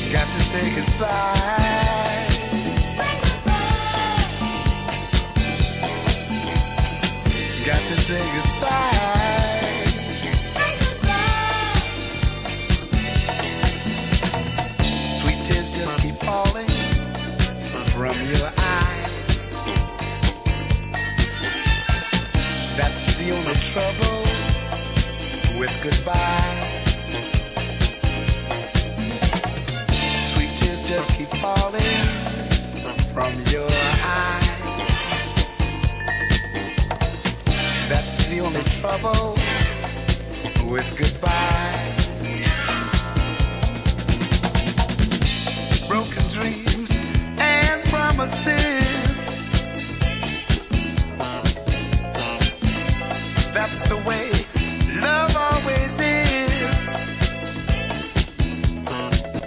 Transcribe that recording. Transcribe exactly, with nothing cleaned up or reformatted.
Got to say goodbye. Say goodbye. Got to say goodbye. Say goodbye. Sweet tears just keep falling from your eyes. That's the only trouble with goodbye. Sweet tears just keep falling from your eyes. That's the only trouble with goodbye.